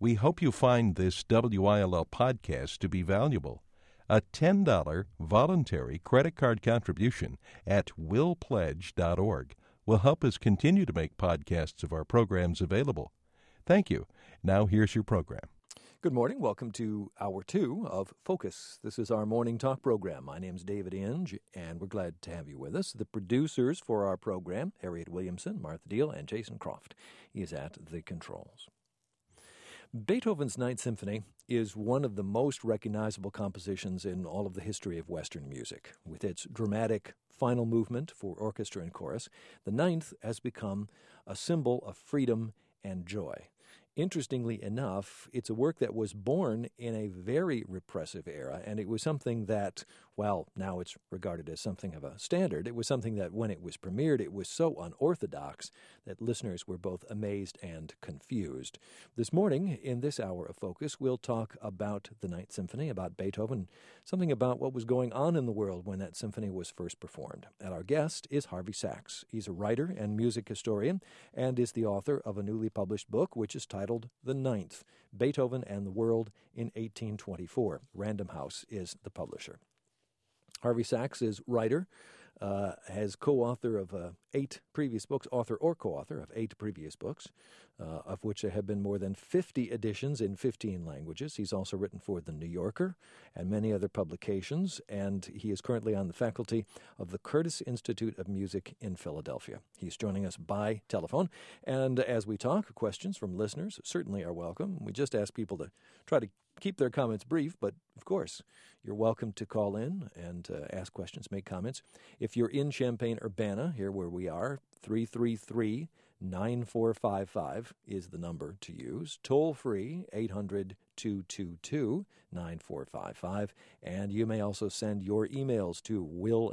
We hope you find this WILL podcast to be valuable. A $10 voluntary credit card contribution at willpledge.org will help us continue to make podcasts of our programs available. Thank you. Now here's your program. Good morning. Welcome to Hour 2 of Focus. This is our morning talk program. My name's David Inge, and we're glad to have you with us. The producers for our program, Harriet Williamson, Martha Deal, and Jason Croft, is at the controls. Beethoven's Ninth Symphony is one of the most recognizable compositions in all of the history of Western music. With its dramatic final movement for orchestra and chorus, the Ninth has become a symbol of freedom and joy. Interestingly enough, it's a work that was born in a very repressive era, and it was something that, well, now it's regarded as something of a standard. It was something that when it was premiered, it was so unorthodox that listeners were both amazed and confused. This morning, in this hour of Focus, we'll talk about the Ninth Symphony, about Beethoven, something about what was going on in the world when that symphony was first performed. And our guest is Harvey Sachs. He's a writer and music historian and is the author of a newly published book, which is titled The Ninth, Beethoven and the World in 1824. Random House is the publisher. Harvey Sachs is writer, has co-author of 8 previous books, author or co-author of 8 previous books, of which there have been more than 50 editions in 15 languages. He's also written for The New Yorker and many other publications, and he is currently on the faculty of the Curtis Institute of Music in Philadelphia. He's joining us by telephone, and as we talk, questions from listeners certainly are welcome. We just ask people to try to keep their comments brief, but of course, you're welcome to call in and ask questions, make comments. If you're in Champaign-Urbana, here where we are, 333-9455 is the number to use. Toll free, 800-222-9455. And you may also send your emails to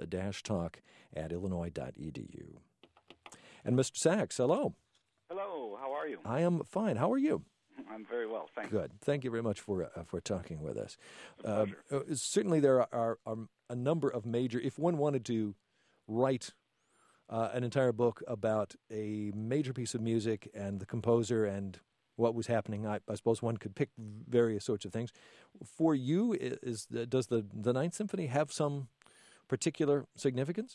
will-talk@illinois.edu. And Mr. Sachs, hello. Hello, how are you? I am fine. How are you? I'm very well, thank you. Good. Thank you very much for talking with us. Certainly there are a number of major, if one wanted to write an entire book about a major piece of music and the composer and what was happening, I suppose one could pick various sorts of things. For you, does the Ninth Symphony have some particular significance?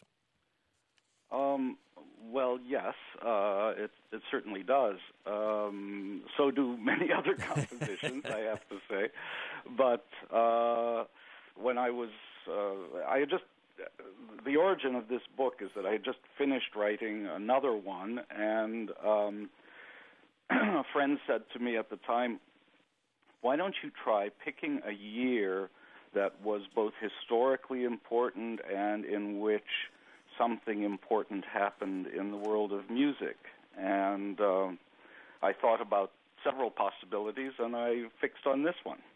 Well, yes, it certainly does. So do many other compositions, I have to say. But when I was, the origin of this book is that I had just finished writing another one, and a friend said to me at the time, why don't you try picking a year that was both historically important and in which something important happened in the world of music. And I thought about several possibilities, and I fixed on this one.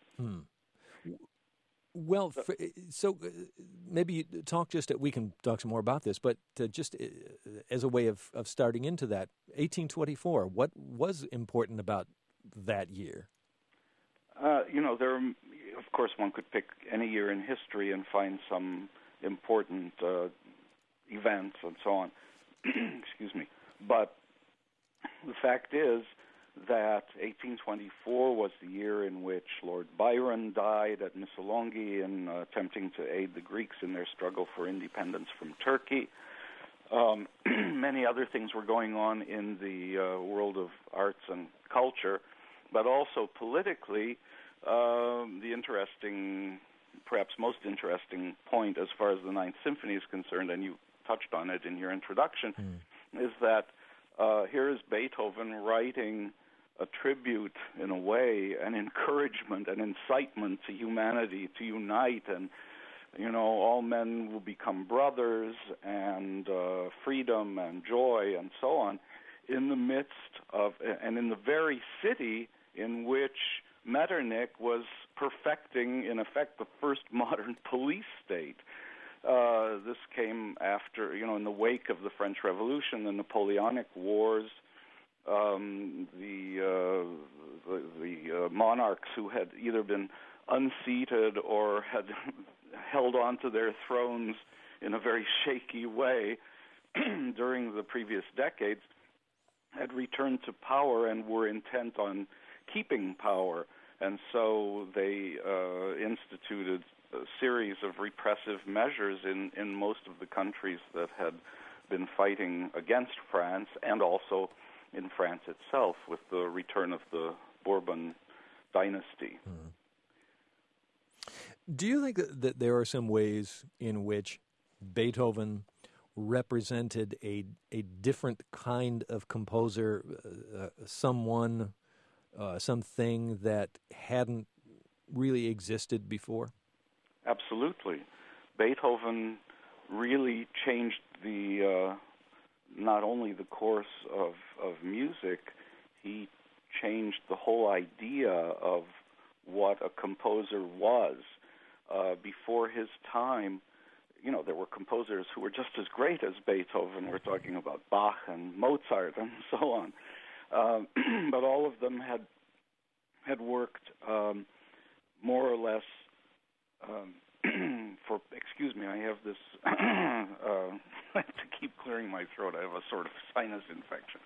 Well, so maybe talk we can talk some more about this, but just as a way of starting into that, 1824, what was important about that year? There are, of course, one could pick any year in history and find some important events and so on. Excuse me. But the fact is that 1824 was the year in which Lord Byron died at Missolonghi in attempting to aid the Greeks in their struggle for independence from Turkey. Many other things were going on in the world of arts and culture, but also politically, the interesting, perhaps most interesting point as far as the Ninth Symphony is concerned, and you touched on it in your introduction, is that here is Beethoven writing a tribute, in a way, an encouragement, an incitement to humanity to unite, and, all men will become brothers, and freedom and joy and so on, in the midst of, and in the very city in which Metternich was perfecting, in effect, the first modern police state. This came after, in the wake of the French Revolution, the Napoleonic Wars. The monarchs who had either been unseated or had held on to their thrones in a very shaky way during the previous decades had returned to power and were intent on keeping power, and so they instituted a series of repressive measures in most of the countries that had been fighting against France, and also in France itself with the return of the Bourbon dynasty. Mm. Do you think that there are some ways in which Beethoven represented a different kind of composer, something that hadn't really existed before? Absolutely. Beethoven really changed the not only the course of music, he changed the whole idea of what a composer was. Before his time, there were composers who were just as great as Beethoven. We're talking about Bach and Mozart and so on. But all of them had worked more or less for, excuse me, I have this, I have to keep clearing my throat. I have a sort of sinus infection.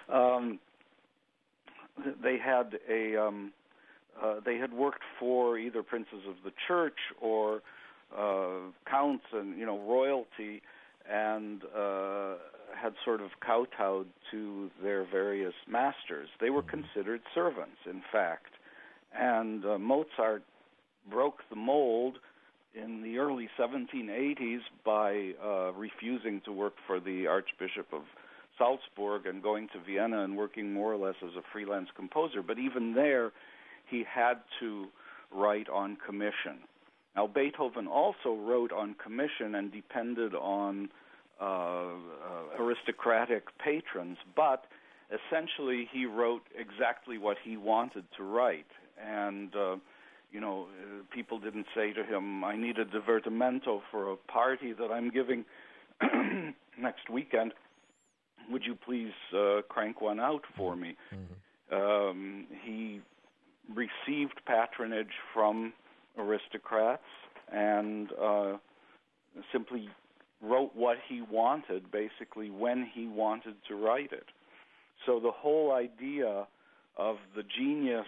They had worked for either princes of the church or counts and royalty, and had sort of kowtowed to their various masters. They were considered servants, in fact, and Mozart broke the mold in the early 1780s by refusing to work for the Archbishop of Salzburg and going to Vienna and working more or less as a freelance composer. But even there, he had to write on commission. Now, Beethoven also wrote on commission and depended on aristocratic patrons, but essentially he wrote exactly what he wanted to write. And, people didn't say to him, I need a divertimento for a party that I'm giving next weekend. Would you please crank one out for me? Mm-hmm. He received patronage from aristocrats and simply wrote what he wanted, basically when he wanted to write it. So the whole idea of the genius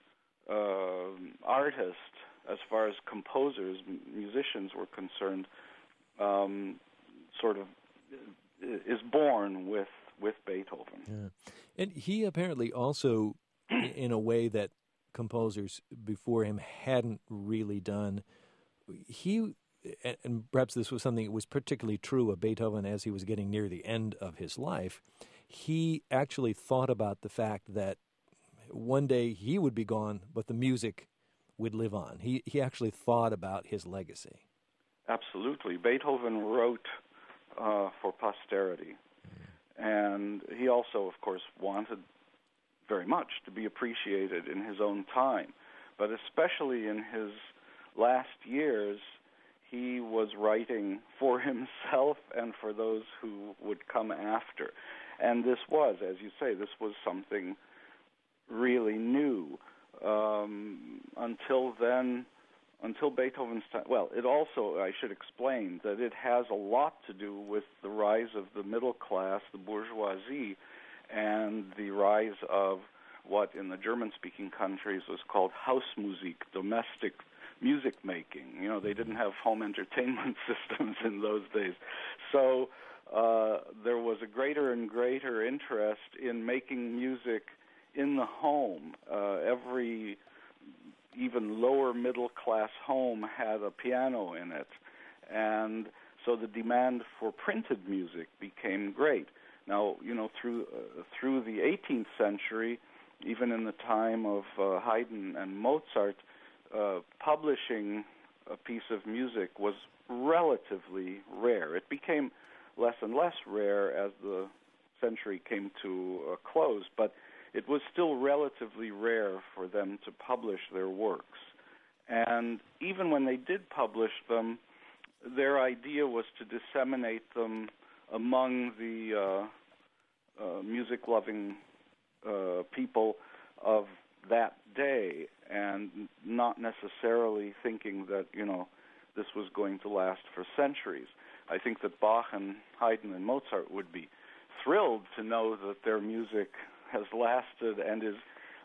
artist, as far as composers, musicians were concerned, sort of is born with Beethoven. Yeah. And he apparently also, in a way that composers before him hadn't really done, and perhaps this was something that was particularly true of Beethoven as he was getting near the end of his life, he actually thought about the fact that one day he would be gone, but the music would live on. He actually thought about his legacy. Absolutely. Beethoven wrote for posterity. And he also, of course, wanted very much to be appreciated in his own time. But especially in his last years, he was writing for himself and for those who would come after. And this was, as you say, this was something really new. Until then, until Beethoven's time, well, it also, I should explain, that it has a lot to do with the rise of the middle class, the bourgeoisie, and the rise of what in the German-speaking countries was called Hausmusik, domestic music making. They didn't have home entertainment systems in those days. So there was a greater and greater interest in making music in the home. Every even lower middle class home had a piano in it, and so the demand for printed music became great. Now, through the 18th century, even in the time of Haydn and Mozart, publishing a piece of music was relatively rare. It became less and less rare as the century came to a close, but it was still relatively rare for them to publish their works. And even when they did publish them, their idea was to disseminate them among the music-loving people of that day, and not necessarily thinking that, this was going to last for centuries. I think that Bach and Haydn and Mozart would be thrilled to know that their music has lasted and is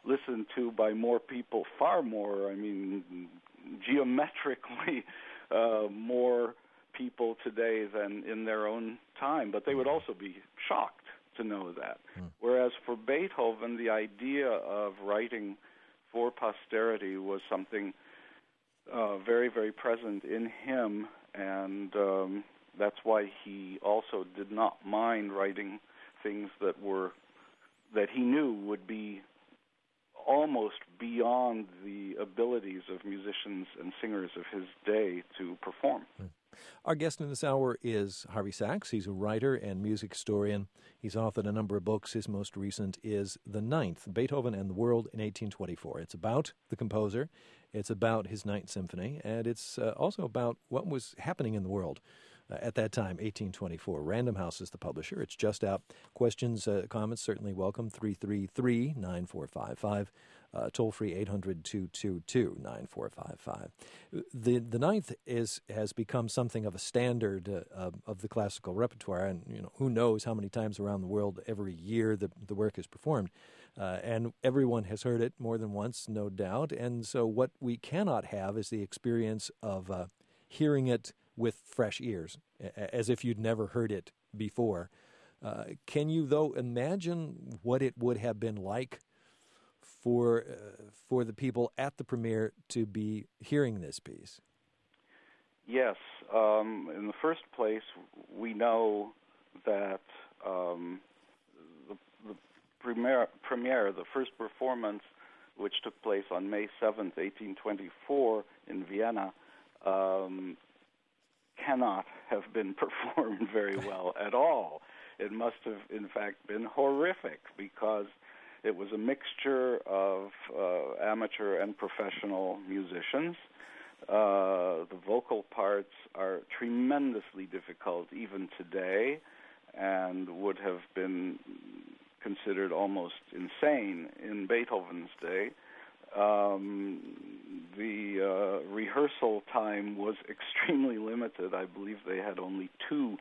listened to by more people, far more, I mean, geometrically more people today than in their own time, but they would also be shocked to know that. Whereas for Beethoven, the idea of writing for posterity was something very, very present in him, and that's why he also did not mind writing things that he knew would be almost beyond the abilities of musicians and singers of his day to perform. Our guest in this hour is Harvey Sachs. He's a writer and music historian. He's authored a number of books. His most recent is The Ninth, Beethoven and the World in 1824. It's about the composer, it's about his Ninth Symphony, and it's also about what was happening in the world at that time, 1824. Random House is the publisher. It's just out. Questions, comments, certainly welcome. 333-9455. Toll-free 800-222-9455. The Ninth has become something of a standard of the classical repertoire, and who knows how many times around the world every year the work is performed. And everyone has heard it more than once, no doubt. And so what we cannot have is the experience of hearing it with fresh ears, as if you'd never heard it before. Can you, though, imagine what it would have been like for the people at the premiere to be hearing this piece? Yes. In the first place, we know that the premiere, the first performance, which took place on May 7th, 1824 in Vienna, cannot have been performed very well at all. It must have, in fact, been horrific because it was a mixture of amateur and professional musicians. The vocal parts are tremendously difficult even today and would have been considered almost insane in Beethoven's day. The rehearsal time was extremely limited. I believe they had only 2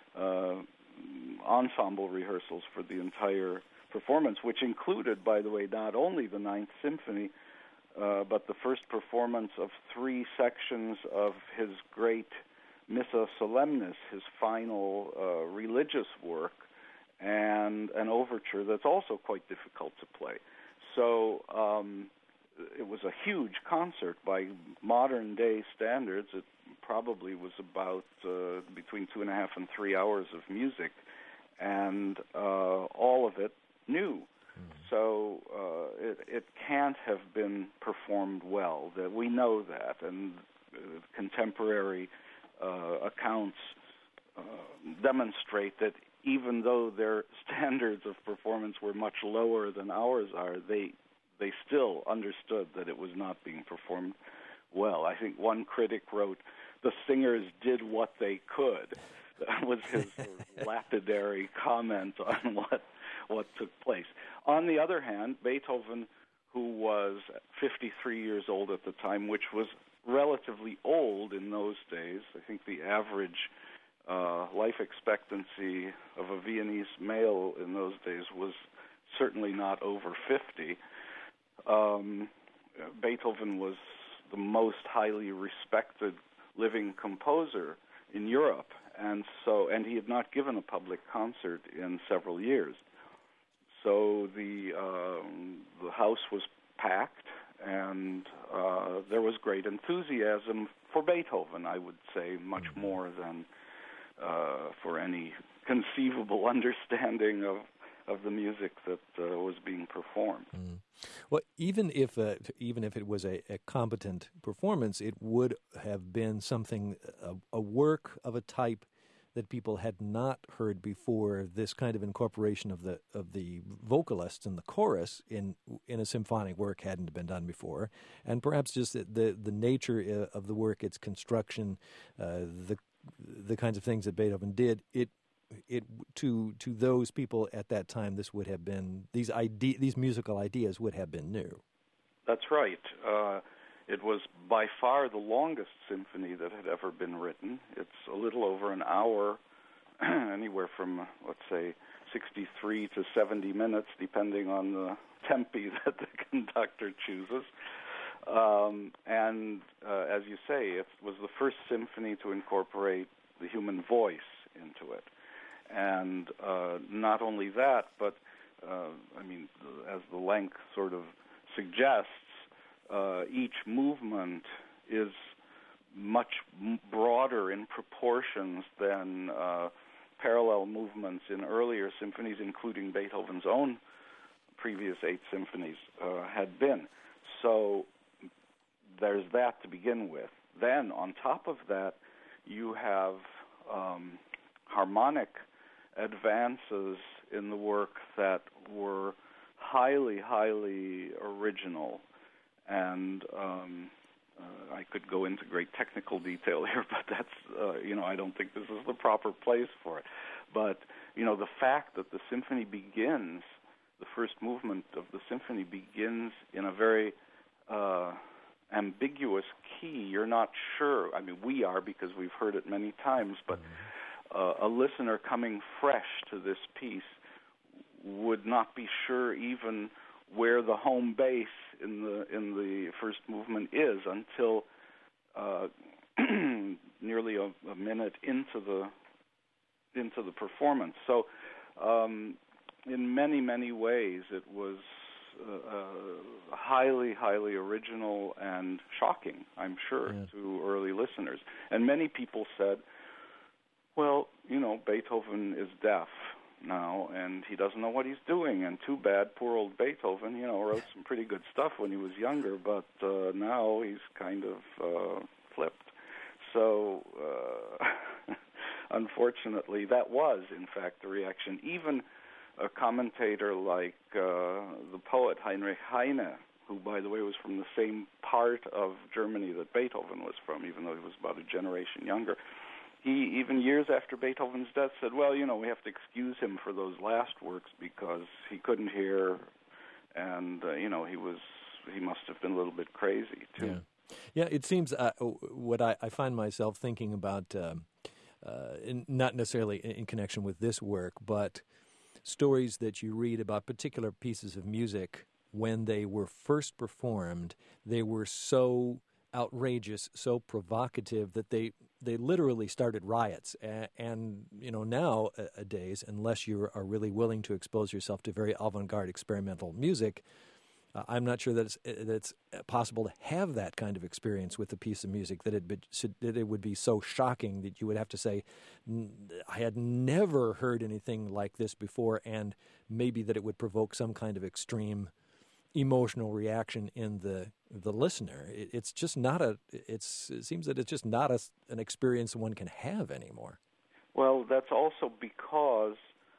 ensemble rehearsals for the entire performance, which included, by the way, not only the Ninth Symphony, but the first performance of 3 sections of his great Missa Solemnis, his final religious work, and an overture that's also quite difficult to play. So it was a huge concert by modern-day standards. It probably was about between 2.5 and 3 hours of music, and all of it new. So it can't have been performed well. That we know that, and contemporary accounts demonstrate that even though their standards of performance were much lower than ours are, they still understood that it was not being performed well. I think one critic wrote, "The singers did what they could." That was his lapidary comment on what took place. On the other hand, Beethoven, who was 53 years old at the time, which was relatively old in those days. I think the average life expectancy of a Viennese male in those days was certainly not over 50. Beethoven was the most highly respected living composer in Europe, and he had not given a public concert in several years. So the house was packed, and there was great enthusiasm for Beethoven, I would say, much more than for any conceivable understanding of the music that was being performed. Well, even if it was a competent performance, it would have been something, a work of a type that people had not heard before. This kind of incorporation of the vocalists and the chorus in a symphonic work hadn't been done before, and perhaps just the nature of the work, its construction, the kinds of things that Beethoven did. It to those people at that time, this would have been these musical ideas would have been new. That's right. It was by far the longest symphony that had ever been written. It's a little over an hour, anywhere from, let's say, 63 to 70 minutes, depending on the tempi that the conductor chooses. As you say, it was the first symphony to incorporate the human voice into it. And not only that, but, as the length sort of suggests, each movement is much broader in proportions than parallel movements in earlier symphonies, including Beethoven's own previous 8 symphonies, had been. So there's that to begin with. Then, on top of that, you have harmonic advances in the work that were highly, highly original. And I could go into great technical detail here, but that's, I don't think this is the proper place for it. But, the fact that the symphony begins, the first movement of the symphony begins in a very ambiguous key. You're not sure. We are, because we've heard it many times, but a listener coming fresh to this piece would not be sure even where the home base in the first movement is until nearly a minute into the performance. So, in many, many ways, it was highly, highly original and shocking, I'm sure, to early listeners. And many people said, well, Beethoven is deaf now, and he doesn't know what he's doing, and too bad, poor old Beethoven, wrote some pretty good stuff when he was younger, but now he's kind of flipped. So, unfortunately, that was, in fact, the reaction. Even a commentator like the poet Heinrich Heine, who, by the way, was from the same part of Germany that Beethoven was from, even though he was about a generation younger, he, even years after Beethoven's death, said, well, we have to excuse him for those last works because he couldn't hear, and, he must have been a little bit crazy, too. Yeah, it seems what I find myself thinking about, not necessarily in connection with this work, but stories that you read about particular pieces of music when they were first performed, they were so outrageous, so provocative that they literally started riots. And nowadays, unless you are really willing to expose yourself to very avant-garde experimental music, I'm not sure that it's possible to have that kind of experience with a piece of music, that it would be so shocking that you would have to say, I had never heard anything like this before, and maybe that it would provoke some kind of extreme emotional reaction in the listener. It's just not it seems that it's just not an experience one can have anymore. Well, that's also because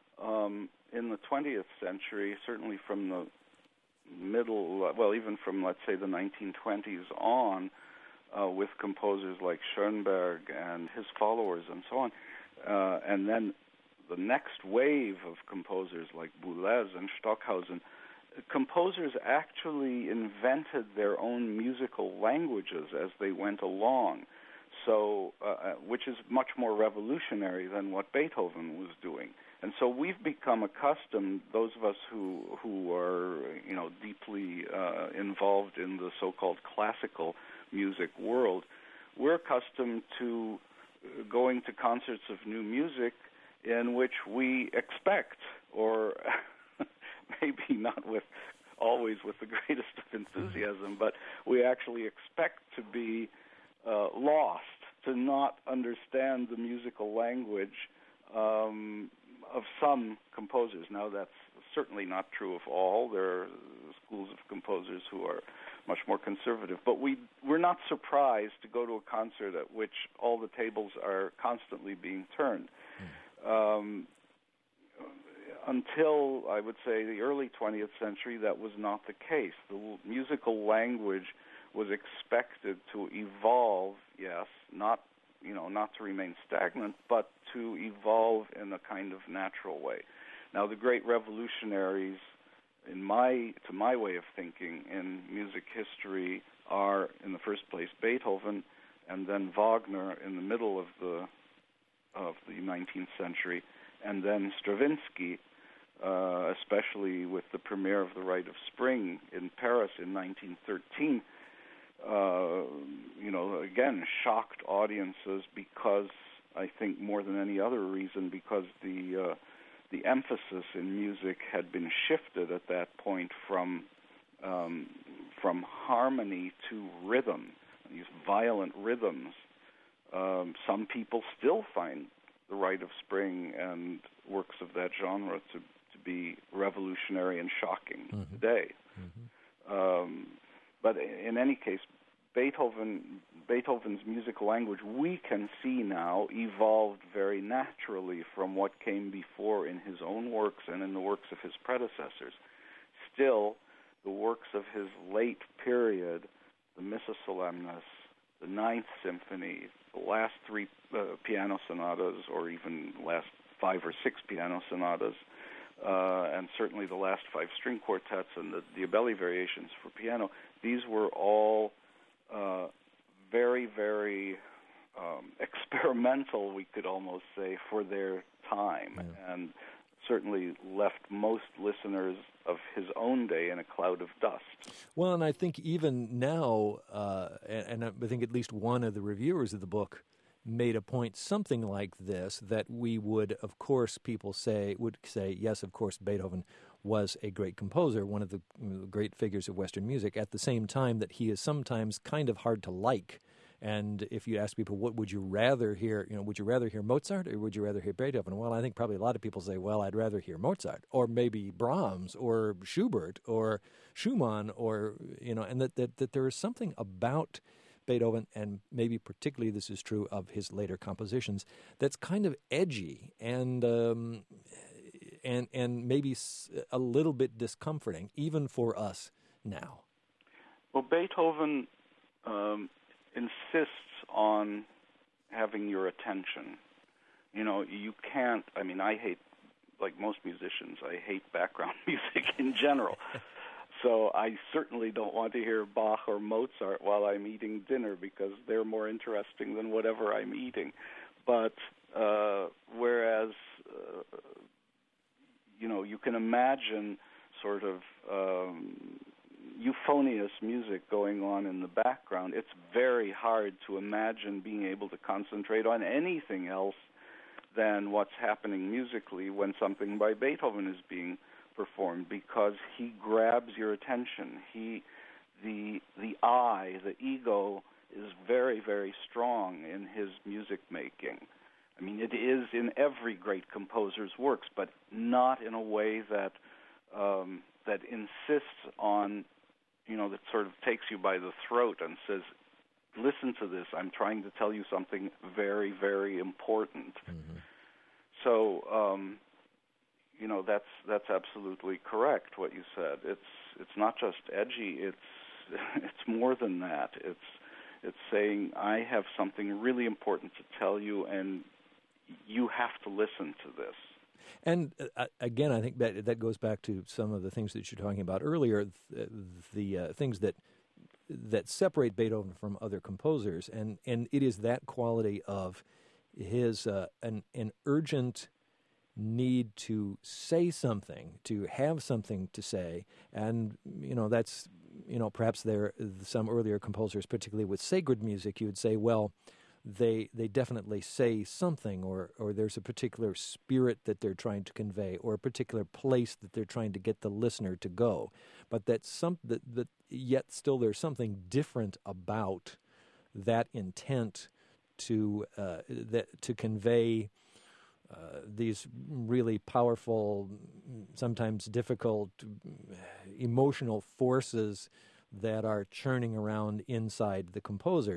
in the 20th century, certainly from the middle, even from, let's say, the 1920s on, with composers like Schoenberg and his followers and so on, and then the next wave of composers like Boulez and Stockhausen, composers actually invented their own musical languages as they went along, so which is much more revolutionary than what Beethoven was doing. And so we've become accustomed, those of us who are deeply involved in the so-called classical music world, we're accustomed to going to concerts of new music in which we expect, or maybe not always with the greatest of enthusiasm, but we actually expect to be lost, to not understand the musical language of some composers. Now, that's certainly not true of all. There are schools of composers who are much more conservative. But we're not surprised to go to a concert at which all the tables are constantly being turned. Until, I would say, the early 20th century, that was not the case. The musical language was expected to evolve, yes, not to remain stagnant, but to evolve in a kind of natural way. Now, the great revolutionaries, to my way of thinking, in music history are, in the first place, Beethoven, and then Wagner in the middle of the 19th century, and then Stravinsky. especially with the premiere of The Rite of Spring in Paris in 1913, again, shocked audiences because, I think more than any other reason, because the emphasis in music had been shifted at that point from harmony to rhythm, these violent rhythms. Some people still find The Rite of Spring and works of that genre to be revolutionary and shocking today. But in any case, Beethoven's musical language, we can see now, evolved very naturally from what came before in his own works and in the works of his predecessors. Still, the works of his late period, the Missa Solemnis, the Ninth Symphony, the last three piano sonatas, or even last 5 or 6 piano sonatas, and certainly the last 5 string quartets and the Diabelli variations for piano, these were all very, very experimental, we could almost say, for their time, and certainly left most listeners of his own day in a cloud of dust. Well, and I think even now, and I think at least one of the reviewers of the book made a point something like this, that we would, of course, would say, yes, of course, Beethoven was a great composer, one of the great figures of Western music, at the same time that he is sometimes kind of hard to like. And if you ask people, what would you rather hear, would you rather hear Mozart or would you rather hear Beethoven? Well, I think probably a lot of people say, well, I'd rather hear Mozart or maybe Brahms or Schubert or Schumann, or, and that there is something about Beethoven, and maybe particularly this is true of his later compositions, that's kind of edgy and maybe a little bit discomforting, even for us now. Well, Beethoven insists on having your attention. You can't, I hate, like most musicians, I hate background music in general. So I certainly don't want to hear Bach or Mozart while I'm eating dinner, because they're more interesting than whatever I'm eating. But whereas, you can imagine sort of euphonious music going on in the background, it's very hard to imagine being able to concentrate on anything else than what's happening musically when something by Beethoven is being performed, because he grabs your attention. The I, the ego, is very, very strong in his music making. It is in every great composer's works, but not in a way that insists on, that sort of takes you by the throat and says, listen to this, I'm trying to tell you something very, very important. So, that's absolutely correct what you said. It's not just edgy. It's more than that. It's saying, I have something really important to tell you, and you have to listen to this. And again, I think that goes back to some of the things that you're talking about earlier, the things that separate Beethoven from other composers, and it is that quality of his an urgent need to say something, to have something to say, and that's perhaps there some earlier composers, particularly with sacred music, you would say, well, they definitely say something, or there's a particular spirit that they're trying to convey, or a particular place that they're trying to get the listener to go, but that yet still there's something different about that intent to convey these really powerful, sometimes difficult, emotional forces that are churning around inside the composer.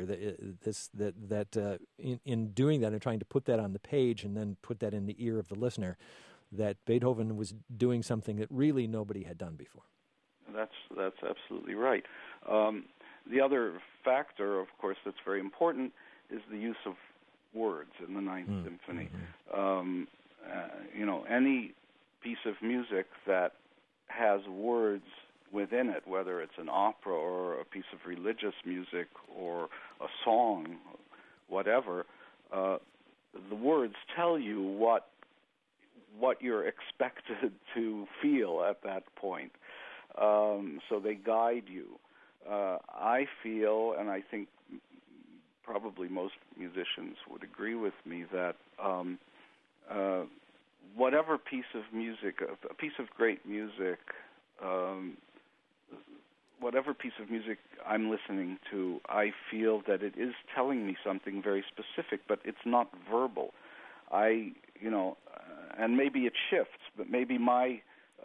In doing that and trying to put that on the page and then put that in the ear of the listener, that Beethoven was doing something that really nobody had done before. That's absolutely right. The other factor, of course, that's very important is the use of words in the Ninth Symphony. Any piece of music that has words within it, whether it's an opera or a piece of religious music or a song, whatever, the words tell you what you're expected to feel at that point. So they guide you. I feel, and I think probably most musicians would agree with me, that whatever piece of music, a piece of great music, whatever piece of music I'm listening to, I feel that it is telling me something very specific, but it's not verbal. And maybe it shifts, but maybe my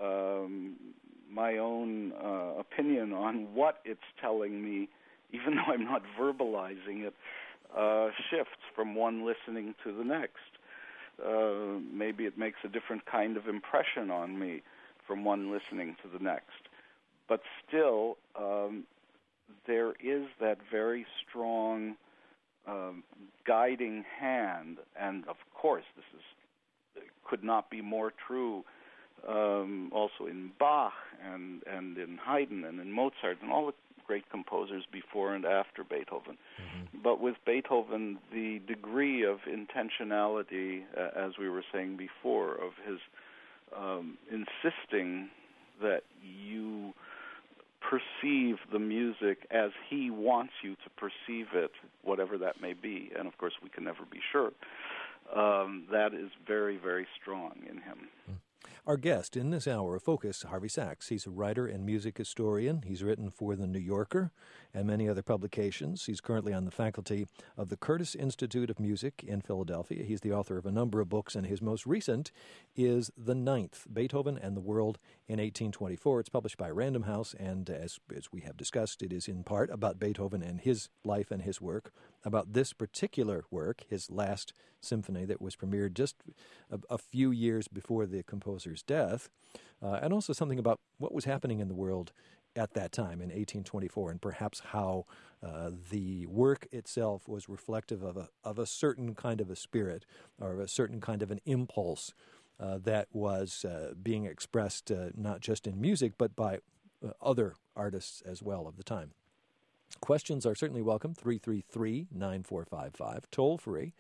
own opinion on what it's telling me, even though I'm not verbalizing it, shifts from one listening to the next. Maybe it makes a different kind of impression on me from one listening to the next. But still, there is that very strong guiding hand, and of course, could not be more true also in Bach and in Haydn and in Mozart and all the great composers before and after Beethoven. Mm-hmm. But with Beethoven, the degree of intentionality, as we were saying before, of his insisting that you perceive the music as he wants you to perceive it, whatever that may be, and of course we can never be sure, that is very, very strong in him. Our guest in this hour of Focus, Harvey Sachs. He's a writer and music historian. He's written for The New Yorker and many other publications. He's currently on the faculty of the Curtis Institute of Music in Philadelphia. He's the author of a number of books, and his most recent is The Ninth, Beethoven and the World in 1824. It's published by Random House, and as we have discussed, it is in part about Beethoven and his life and his work, about this particular work, his last symphony that was premiered just a few years before the composer's death, and also something about what was happening in the world at that time in 1824, and perhaps how the work itself was reflective of a certain kind of a spirit or a certain kind of an impulse that was being expressed not just in music but by other artists as well of the time. Questions are certainly welcome, 333-9455, toll-free,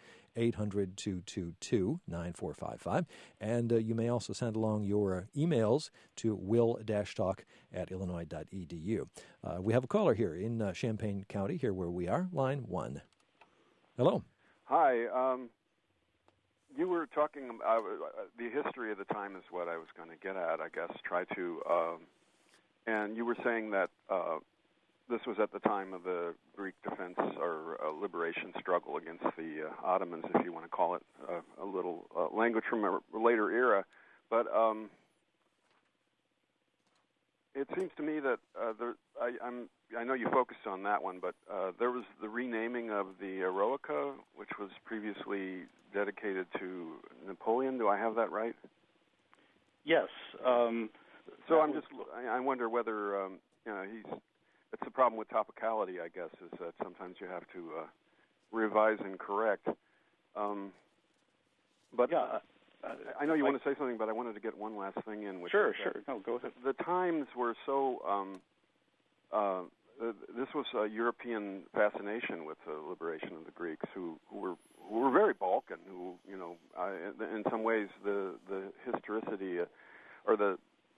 800-222-9455. And you may also send along your emails to will-talk@illinois.edu. We have a caller here in Champaign County, here where we are, line 1. Hello. Hi. You were talking about the history of the time is what I was going to get at, I guess, and you were saying that this was at the time of the Greek defense or liberation struggle against the Ottomans, if you want to call it a little language from a later era. But it seems to me that I know you focused on that one, but there was the renaming of the Eroica, which was previously dedicated to Napoleon. Do I have that right? Yes. So I wonder whether it's the problem with topicality, I guess, is that sometimes you have to revise and correct. But yeah, I know you want to say something, but I wanted to get one last thing in. Sure. No, go ahead. The times were so. This was a European fascination with the liberation of the Greeks, who were very Balkan. Who in some ways the historicity or the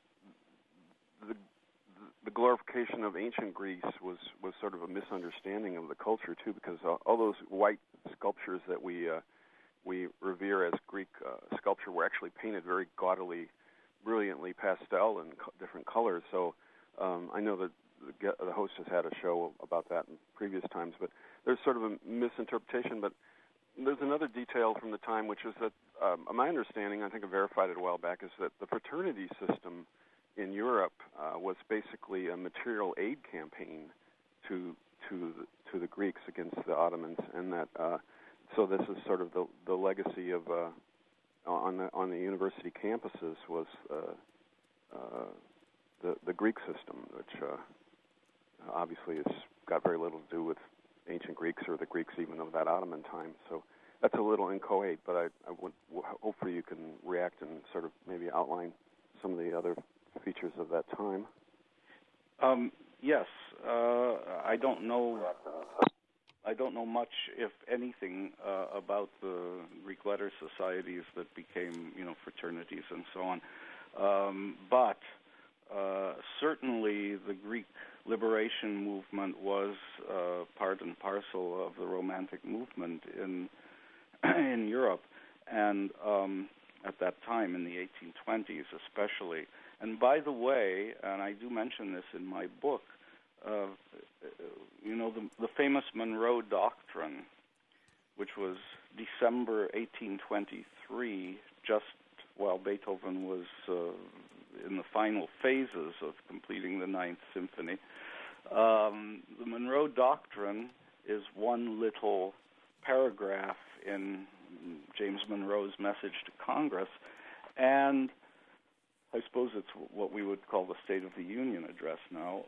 glorification of ancient Greece was sort of a misunderstanding of the culture too, because all those white sculptures that we revere as Greek sculpture were actually painted very gaudily, brilliantly pastel in different colors. So I know that the host has had a show about that in previous times, but there's sort of a misinterpretation. But there's another detail from the time, which is that my understanding, I think I verified it a while back, is that the fraternity system in Europe was basically a material aid campaign to the Greeks against the Ottomans, and that so this is sort of the legacy of on the university campuses was the Greek system, which obviously has got very little to do with ancient Greeks or the Greeks even of that Ottoman time. So that's a little inchoate, but I would hopefully you can react and sort of maybe outline some of the other features of that time. Yes. I don't know I don't know much, if anything, about the Greek letter societies that became, fraternities and so on. But certainly the Greek liberation movement was part and parcel of the Romantic movement in Europe, and at that time, in the 1820s especially. And by the way, and I do mention this in my book, the famous Monroe Doctrine, which was December 1823, just while Beethoven was in the final phases of completing the Ninth Symphony. The Monroe Doctrine is one little paragraph in James Monroe's message to Congress, and I suppose it's what we would call the State of the Union address now.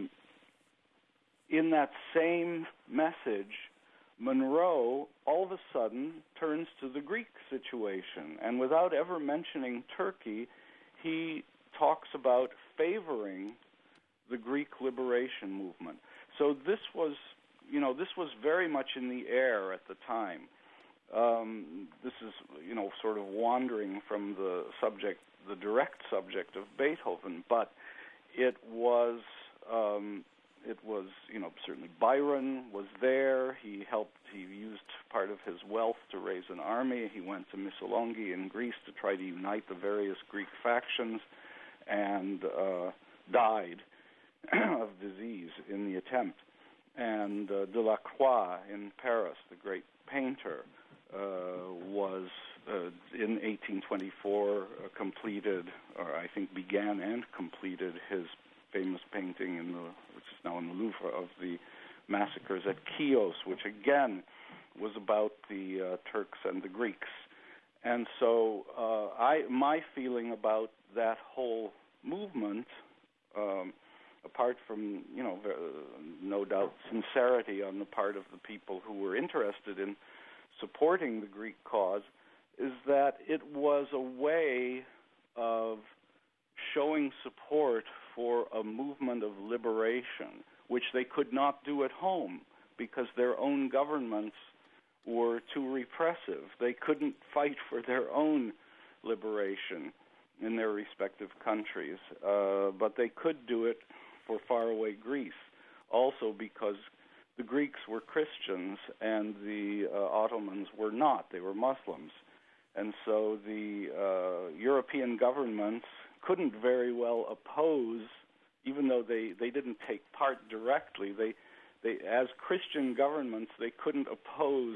In that same message, Monroe all of a sudden turns to the Greek situation, and without ever mentioning Turkey, he talks about favoring the Greek liberation movement. So this was very much in the air at the time. This is, sort of wandering from the direct subject of Beethoven, but it was, certainly Byron was there. He used part of his wealth to raise an army. He went to Missolonghi in Greece to try to unite the various Greek factions, and died of disease in the attempt. And Delacroix in Paris, the great painter, was in 1824 completed, or I think began and completed, his famous painting which is now in the Louvre, of the massacres at Chios, which again was about the Turks and the Greeks. And so my feeling about that whole movement, apart from, no doubt sincerity on the part of the people who were interested in supporting the Greek cause, is that it was a way of showing support for a movement of liberation, which they could not do at home because their own governments were too repressive. They couldn't fight for their own liberation in their respective countries, but they could do it for faraway Greece, also because the Greeks were Christians and the Ottomans were not. They were Muslims. And so the European governments couldn't very well oppose, even though they didn't take part directly, they as Christian governments, they couldn't oppose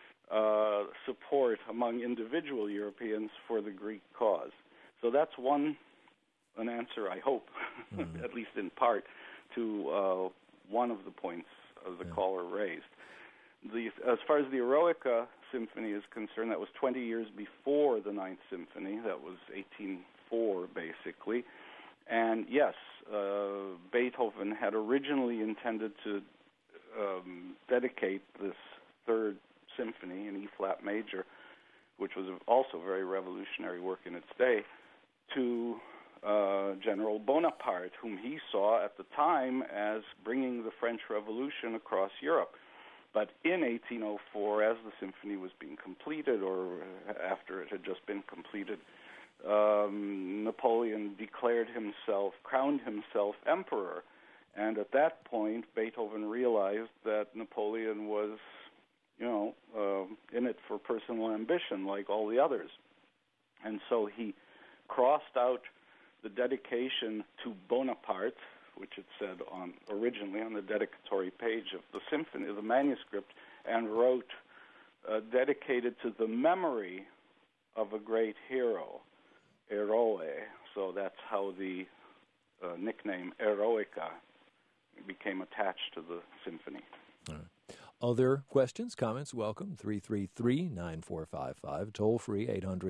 support among individual Europeans for the Greek cause. So that's an answer, I hope, at least in part, to one of the points the caller raised. As far as the Eroica Symphony is concerned, that was 20 years before the Ninth Symphony. That was 1804, basically. And yes, Beethoven had originally intended to dedicate this third symphony in E-flat major, which was also very revolutionary work in its day, to General Bonaparte, whom he saw at the time as bringing the French Revolution across Europe. But in 1804, as the symphony was being completed, or after it had just been completed, Napoleon crowned himself emperor. And at that point, Beethoven realized that Napoleon was, in it for personal ambition, like all the others. And so he crossed out the dedication to Bonaparte, which it said originally on the dedicatory page of the symphony, the manuscript, and wrote, dedicated to the memory of a great hero, Eroe. So that's how the nickname Eroica became attached to the symphony. All right. Other questions, comments, welcome. 333-9455, toll free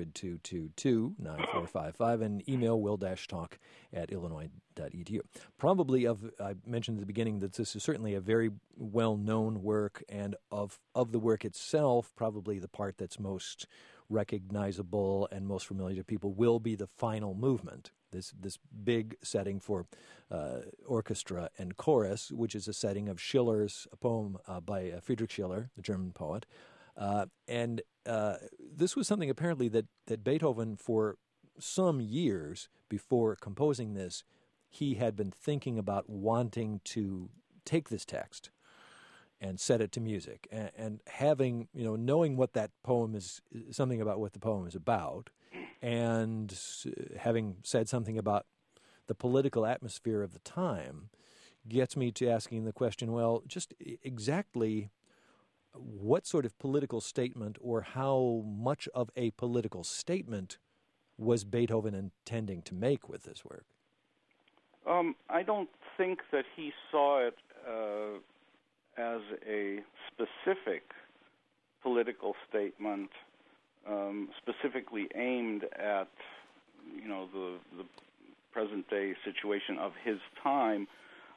800-222-9455, and email will-talk@illinois.edu. Probably I mentioned at the beginning that this is certainly a very well-known work, and of the work itself, probably the part that's most recognizable and most familiar to people will be the final movement, this big setting for orchestra and chorus, which is a setting of Schiller's a poem by Friedrich Schiller, the German poet. And this was something apparently that Beethoven, for some years before composing this, he had been thinking about wanting to take this text and set it to music, and having, knowing what that poem is, something about what the poem is about, and having said something about the political atmosphere of the time, gets me to asking the question, well, just exactly what sort of political statement, or how much of a political statement, was Beethoven intending to make with this work? I don't think that he saw it as a specific political statement, specifically aimed at, the present day situation of his time,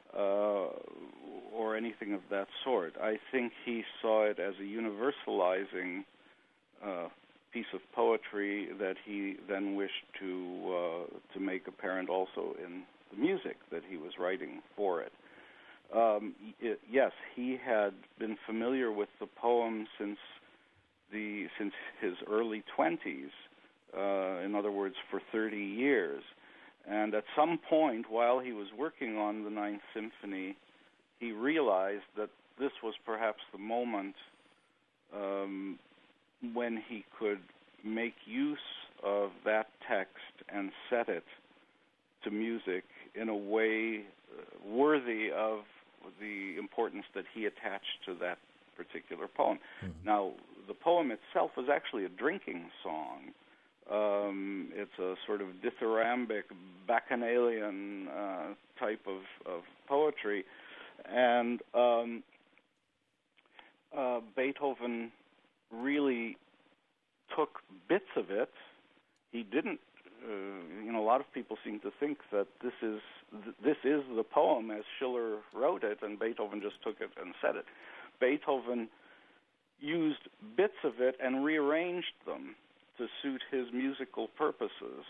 or anything of that sort. I think he saw it as a universalizing piece of poetry that he then wished to make apparent also in the music that he was writing for it. Yes, he had been familiar with the poem since his early 20s. In other words, for 30 years. And at some point, while he was working on the Ninth Symphony, he realized that this was perhaps the moment when he could make use of that text and set it to music in a way worthy of the importance that he attached to that particular poem. Mm-hmm. Now, the poem itself was actually a drinking song. It's a sort of dithyrambic, bacchanalian type of poetry. And Beethoven really took bits of it. He didn't, a lot of people seem to think that this is the poem as Schiller wrote it, and Beethoven just took it and said it. Beethoven used bits of it and rearranged them to suit his musical purposes.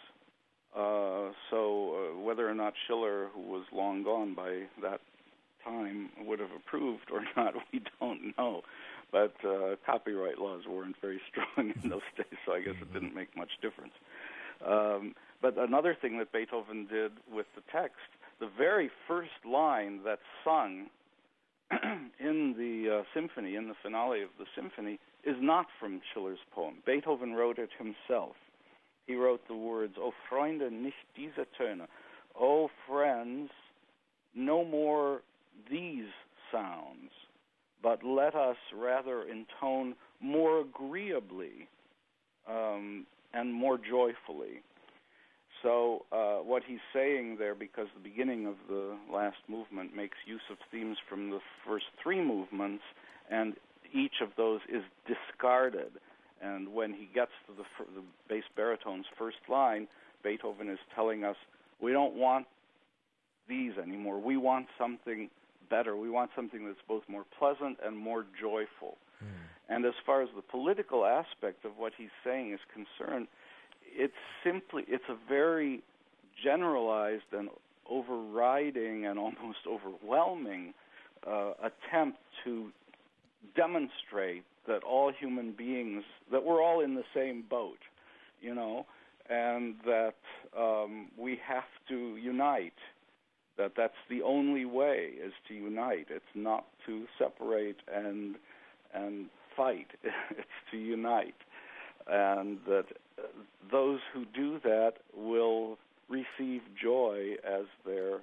So whether or not Schiller, who was long gone by that time, would have approved or not, we don't know. But copyright laws weren't very strong in those days, so I guess it didn't make much difference. But another thing that Beethoven did with the text, the very first line that's sung in the symphony, in the finale of the symphony, is not from Schiller's poem. Beethoven wrote it himself. He wrote the words, "O Freunde, nicht diese Töne." "O friends, no more these sounds, but let us rather intone more agreeably and more joyfully." So what he's saying there, because the beginning of the last movement makes use of themes from the first three movements, and each of those is discarded. And when he gets to the bass baritone's first line, Beethoven is telling us, we don't want these anymore. We want something better. We want something that's both more pleasant and more joyful. And as far as the political aspect of what he's saying is concerned, it's a very generalized and overriding and almost overwhelming attempt to demonstrate that all human beings, that we're all in the same boat, and that we have to unite, that's the only way is to unite. It's not to separate and fight. It's to unite. And that those who do that will receive joy as their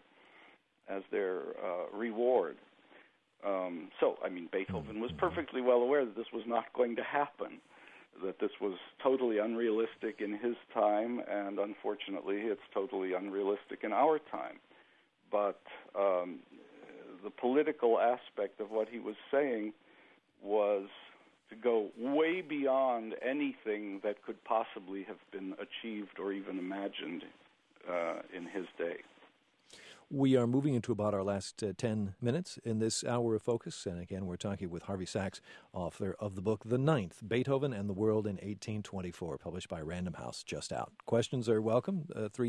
reward. Beethoven was perfectly well aware that this was not going to happen, that this was totally unrealistic in his time, and unfortunately it's totally unrealistic in our time. But the political aspect of what he was saying was to go way beyond anything that could possibly have been achieved or even imagined in his day. We are moving into about our last 10 minutes in this hour of focus. And again, we're talking with Harvey Sachs, author of the book The Ninth, Beethoven and the World in 1824, published by Random House, just out. Questions are welcome,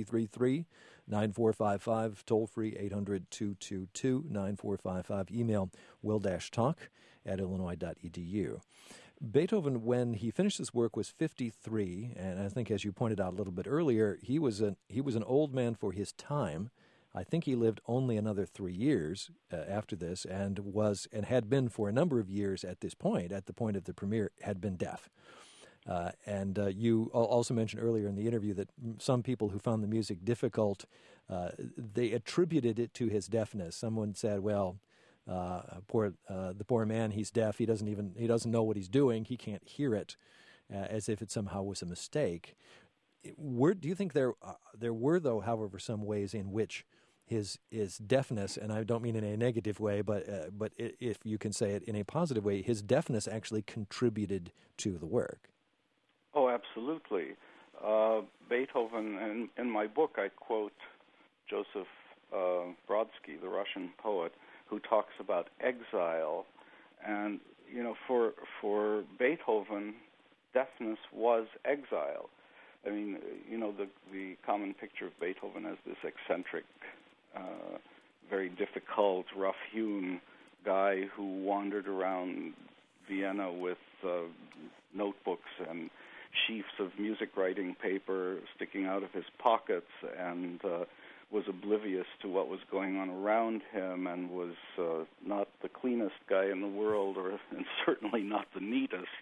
333-9455, toll-free 800-222-9455, email will-talk@illinois.edu. Beethoven, when he finished his work, was 53, and I think, as you pointed out a little bit earlier, he was an old man for his time. I think he lived only another 3 years after this, and had been for a number of years at this point, at the point of the premiere, had been deaf. And you also mentioned earlier in the interview that some people who found the music difficult, they attributed it to his deafness. Someone said, "Well, the poor man, he's deaf. He doesn't know what he's doing. He can't hear it," as if it somehow was a mistake. Do you think there were, though, however, some ways in which his deafness, and I don't mean in a negative way, but if you can say it in a positive way, his deafness actually contributed to the work? Oh, absolutely. Beethoven, and in my book I quote Joseph Brodsky, the Russian poet, who talks about exile. And, for Beethoven, deafness was exile. I mean, the common picture of Beethoven as this eccentric, very difficult, rough-hewn guy who wandered around Vienna with notebooks and sheafs of music-writing paper sticking out of his pockets, and was oblivious to what was going on around him, and was not the cleanest guy in the world, and certainly not the neatest.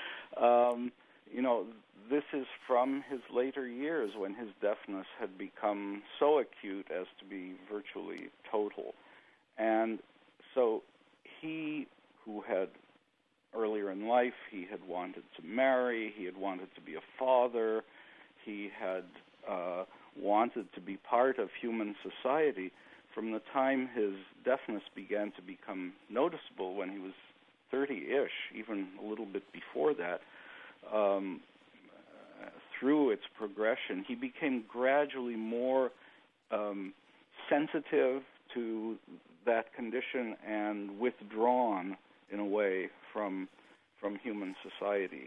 This is from his later years, when his deafness had become so acute as to be virtually total. And so he, who had earlier in life, he had wanted to marry, he had wanted to be a father, he had wanted to be part of human society. From the time his deafness began to become noticeable, when he was 30-ish, even a little bit before that, through its progression, he became gradually more sensitive to that condition and withdrawn, in a way, from human society.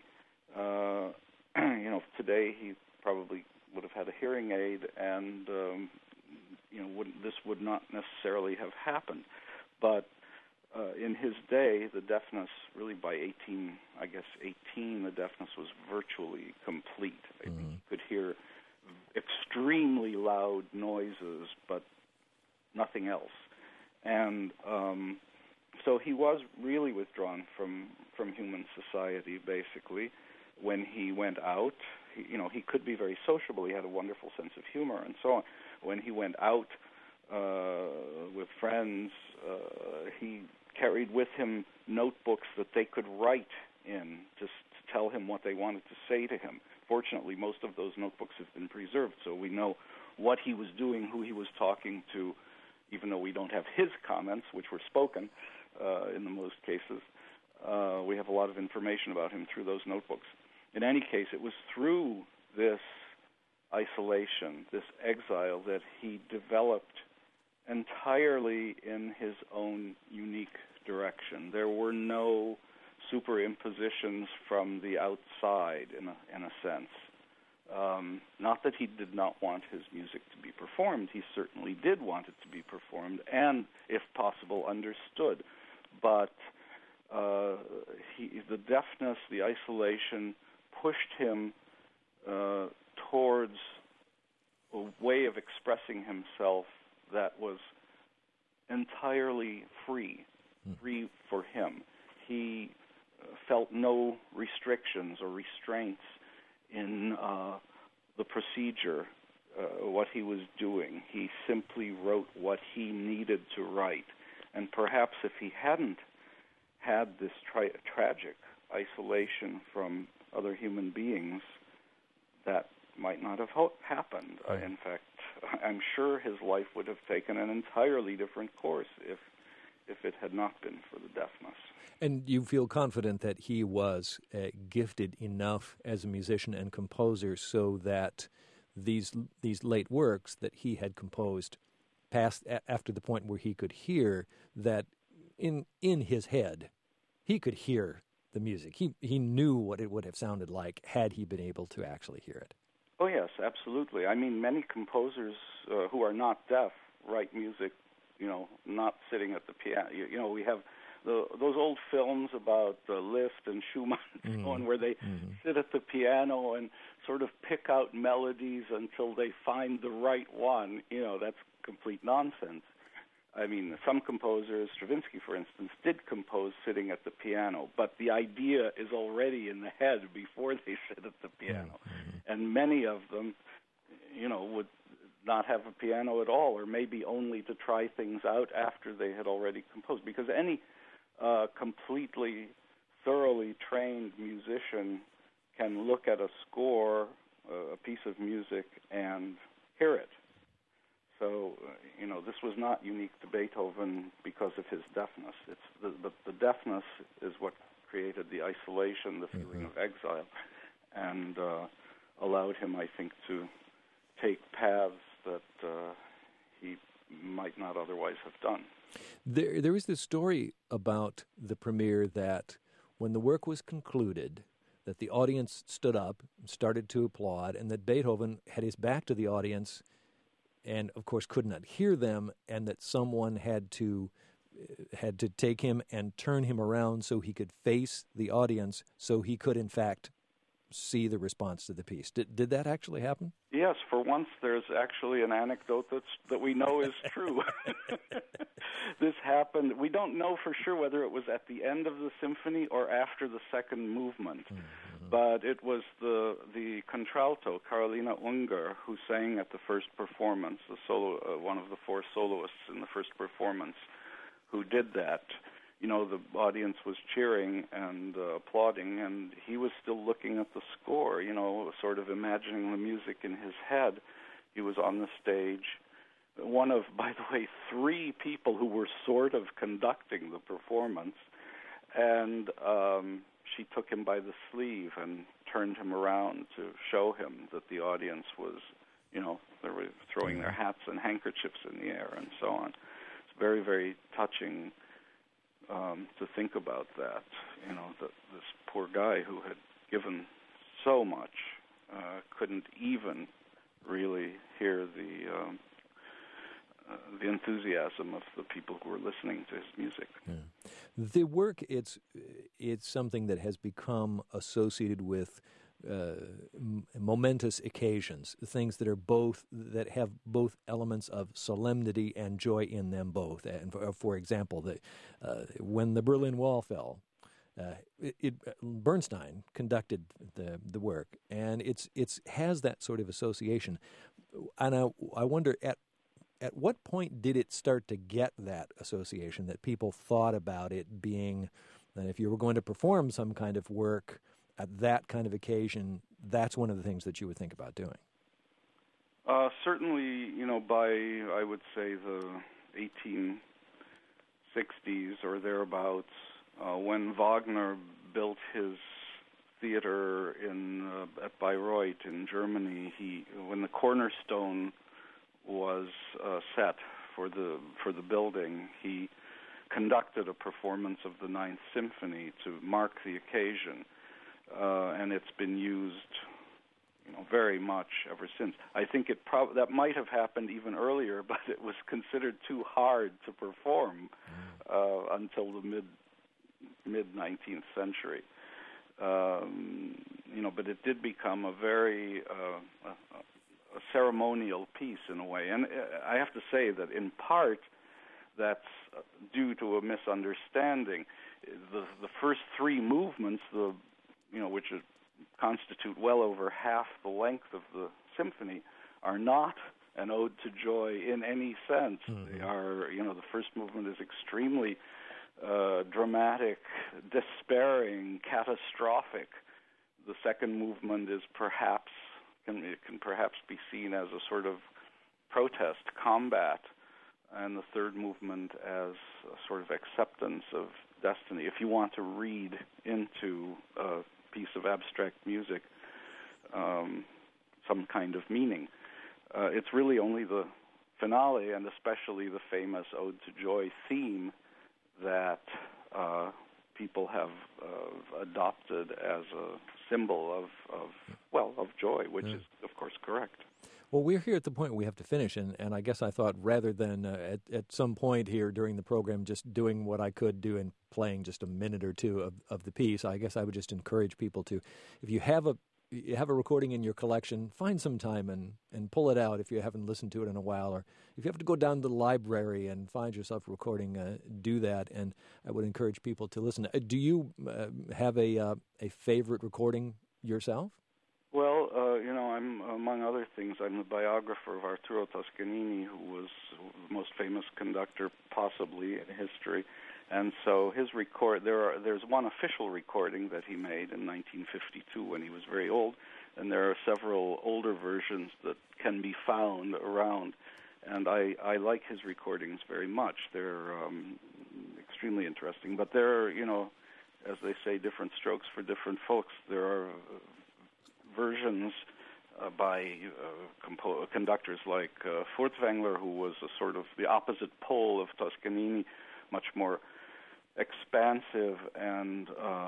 Today he probably would have had a hearing aid, and this would not necessarily have happened. But in his day, the deafness, really by 18, the deafness was virtually complete. Mm-hmm. He could hear extremely loud noises, but nothing else. And so he was really withdrawn from human society, basically. When he went out, he could be very sociable. He had a wonderful sense of humor and so on. When he went out with friends, he carried with him notebooks that they could write in, just to tell him what they wanted to say to him. Fortunately, most of those notebooks have been preserved, so we know what he was doing, who he was talking to, even though we don't have his comments, which were spoken in the most cases. We have a lot of information about him through those notebooks. In any case, it was through this isolation, this exile, that he developed entirely in his own unique direction. There were no superimpositions from the outside, in a sense. Not that he did not want his music to be performed. He certainly did want it to be performed and, if possible, understood. But the deafness, the isolation, pushed him towards a way of expressing himself that was entirely free for him. He felt no restrictions or restraints in the procedure, what he was doing. He simply wrote what he needed to write. And perhaps if he hadn't had this tragic isolation from other human beings, that might not have happened. In fact, I'm sure his life would have taken an entirely different course if it had not been for the deafness. And you feel confident that he was gifted enough as a musician and composer so that these late works that he had composed after the point where he could hear that in his head, he could hear the music. He knew what it would have sounded like had he been able to actually hear it. Oh, yes, absolutely. I mean, many composers who are not deaf write music, not sitting at the piano. We have those old films about Liszt and Schumann and so on, where they sit at the piano and sort of pick out melodies until they find the right one. That's complete nonsense. I mean, some composers, Stravinsky, for instance, did compose sitting at the piano, but the idea is already in the head before they sit at the piano. And many of them, would not have a piano at all, or maybe only to try things out after they had already composed. Because any completely, thoroughly trained musician can look at a score, a piece of music, and hear it. So, this was not unique to Beethoven because of his deafness. But the deafness is what created the isolation, the feeling of exile, and allowed him, I think, to take paths that he might not otherwise have done. There was this story about the premiere that when the work was concluded, that the audience stood up, started to applaud, and that Beethoven had his back to the audience and, of course, could not hear them, and that someone had to take him and turn him around so he could face the audience, so he could, in fact, see the response to the piece. Did that actually happen? Yes, for once there's actually an anecdote that we know is true. This happened. We don't know for sure whether it was at the end of the symphony or after the second movement, but it was the contralto, Carolina Unger, who sang at the first performance, the solo, one of the four soloists in the first performance, who did that. The audience was cheering and applauding, and he was still looking at the score, sort of imagining the music in his head. He was on the stage. One of, by the way, 3 people who were sort of conducting the performance, and she took him by the sleeve and turned him around to show him that the audience was, they were throwing their hats and handkerchiefs in the air and so on. It's very, very touching to think about that, this poor guy who had given so much couldn't even really hear the enthusiasm of the people who were listening to his music. Yeah. The work, it's something that has become associated with momentous occasions, things that have both elements of solemnity and joy in them both. And for example, when the Berlin Wall fell, Bernstein conducted the work, and it has that sort of association. And I wonder at what point did it start to get that association, that people thought about it being that if you were going to perform some kind of work at that kind of occasion, that's one of the things that you would think about doing? Certainly, by, I would say, the 1860s or thereabouts, when Wagner built his theater at Bayreuth in Germany, when the cornerstone was set for the building, he conducted a performance of the Ninth Symphony to mark the occasion. And it's been used, very much ever since. I think that might have happened even earlier, but it was considered too hard to perform until the mid-19th century. But it did become a very a ceremonial piece in a way, and I have to say that in part that's due to a misunderstanding. The first 3 movements, which constitute well over half the length of the symphony, are not an ode to joy in any sense. They are, the first movement is extremely dramatic, despairing, catastrophic. The second movement is can perhaps be seen as a sort of protest, combat, and the third movement as a sort of acceptance of destiny. If you want to read into a piece of abstract music some kind of meaning, it's really only the finale, and especially the famous Ode to Joy theme that people have adopted as a symbol of joy, which is, of course, correct. Well, we're here at the point we have to finish, and I guess I thought rather than at some point here during the program just doing what I could do and playing just a minute or two of the piece, I guess I would just encourage people to, if you have a recording in your collection, find some time and pull it out if you haven't listened to it in a while, or if you have to go down to the library and find yourself a recording, do that, and I would encourage people to listen. Do you have a favorite recording yourself? Well, I'm, among other things, I'm the biographer of Arturo Toscanini, who was the most famous conductor possibly in history. And so his there's one official recording that he made in 1952 when he was very old, and there are several older versions that can be found around. And I like his recordings very much. They're extremely interesting. But there are, as they say, different strokes for different folks. There are versions by conductors like Furtwängler, who was a sort of the opposite pole of Toscanini, much more expansive and,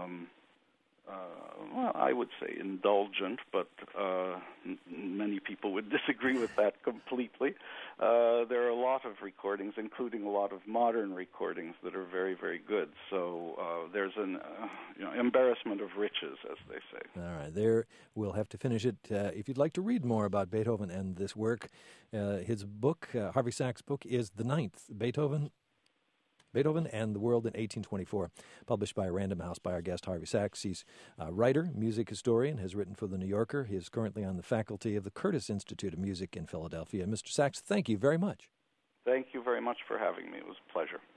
I would say indulgent, but many people would disagree with that completely. There are a lot of recordings, including a lot of modern recordings, that are very, very good. So there's an embarrassment of riches, as they say. All right, there we'll have to finish it. If you'd like to read more about Beethoven and this work, his book, Harvey Sachs' book, is The Ninth, Beethoven and the World in 1824, published by Random House by our guest, Harvey Sachs. He's a writer, music historian, has written for The New Yorker. He is currently on the faculty of the Curtis Institute of Music in Philadelphia. Mr. Sachs, thank you very much. Thank you very much for having me. It was a pleasure.